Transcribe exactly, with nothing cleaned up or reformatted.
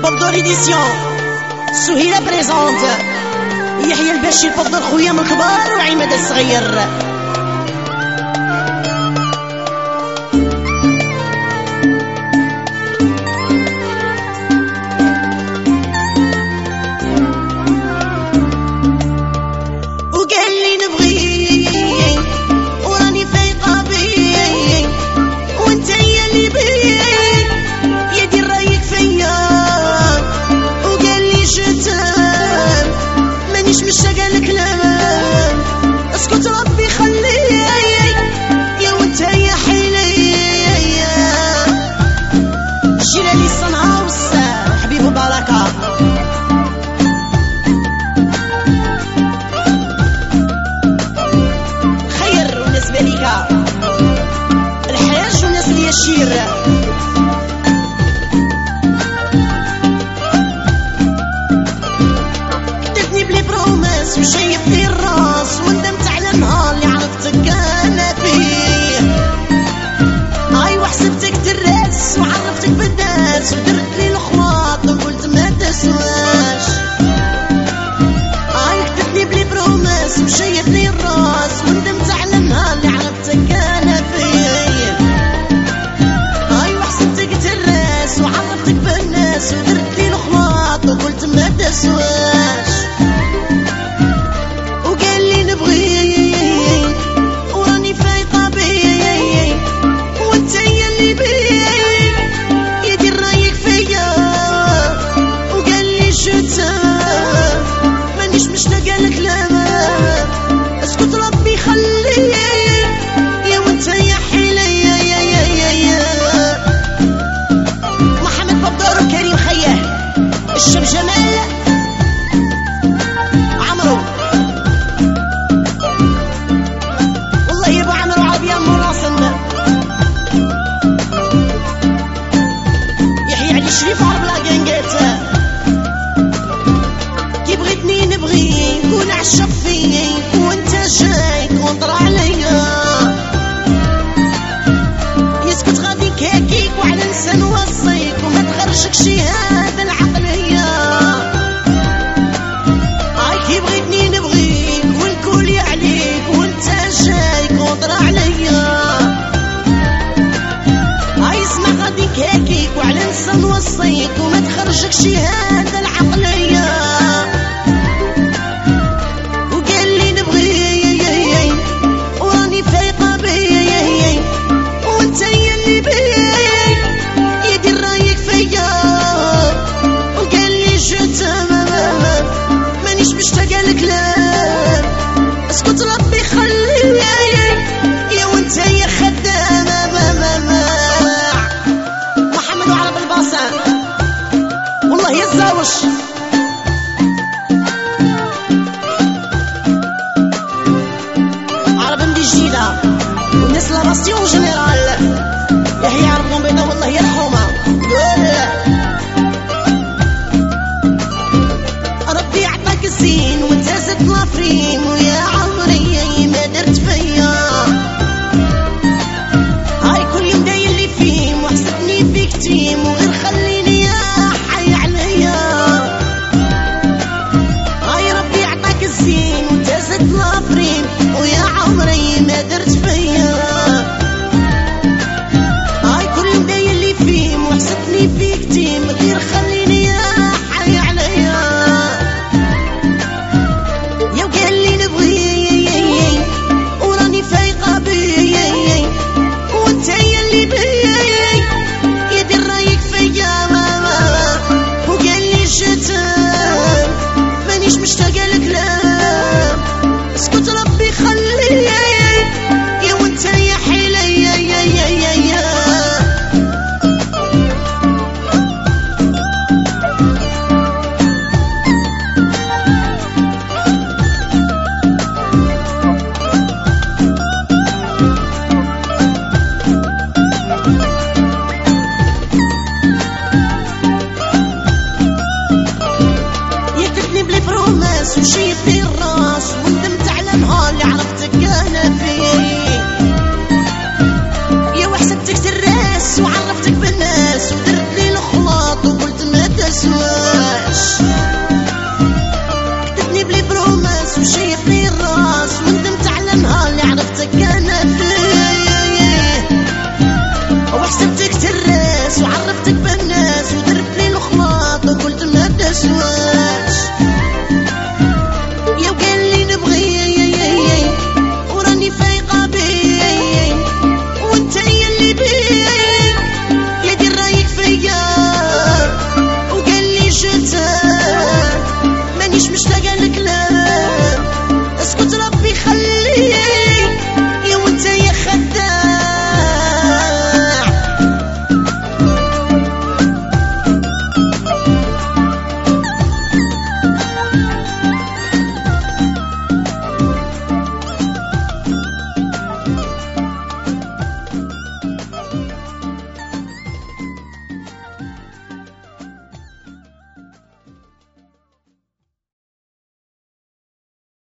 بابدور إديسيون سهيلة بريزونت يحيى الباشي البابدور خويا من الكبار وعماد الصغير. الحاج والناس اللي يشير كتبتني بلي بروميس وشايف في الراس وندمت على النهار اللي عرفتك انا فيه. هاي وحسبتك تراس وعرفتك بالناس ودرت لي الخواط وقلت ما تسواش. هاي كتبتني بلي بروميس وشايف لي الراس وندمت على النهار اللي عرفتك انا فيه. هاي وحسبتك تراس وعرفتك بالناس ودرت لي الخواط وقلت ما تسواش. وقال لي نبغيك وراني فايقه بيك وانت هي اللي بيك يدير رايك فيا. وقال لي شتا مانيش مشتاقه لك لا اسكت ربي خليك يا وانت يا حيلي يا يا يا يا يا محمد بابدور وكريم خياه الشاب جمال عمرو. والله يا ابو عمرو عربيه مراسم يحيى علي الشريف عرب لا كانقات. كي بغيتني نبغيك ونعشق فيك وانت جايك ونطرى عليا. يسكت غادي كاكيك وعلى لسان وصيك وما تخرجكش هذا العقلية. هاي كي بغيتني نبغيك ونقول عليك وانت جايك ونطرى عليا. هاي اسمع غادي كاكيك وعلى لسان وصيك وما تخرجكش هذا العقلية. والله يزاوش عرب من جيلة والناس لاباسيون جنرال يحيى عرب بيضا والله يرحمها. ربي عطاك الزين وانت زدت لافريم ويا عمري ما درت فيا. هاي كل يوم داير لي فيم وحسبني فيك تيم وغير خليني يا حي عليا. هاي ربي عطاك الزين وانت زدت لافريم ويا عمري ما درت فيا. هاي كل يوم داير لي فيم وحسبني فيك تيم غير خليني يا حي عليا. يا وقال لي نبغيك وراني فايقه بيك وانت هي اللي بيك يدير رايك فيا. وقال لي شتا مانيش مشتاقه لك لا اسكت ربي خليك يا وانت يا حيلي يا يا يا يا يا. وشيف في الراس وندمت على النهار اللي عرفتك انا فيه. يا وحسبتك تراس وعرفتك بالناس ودرت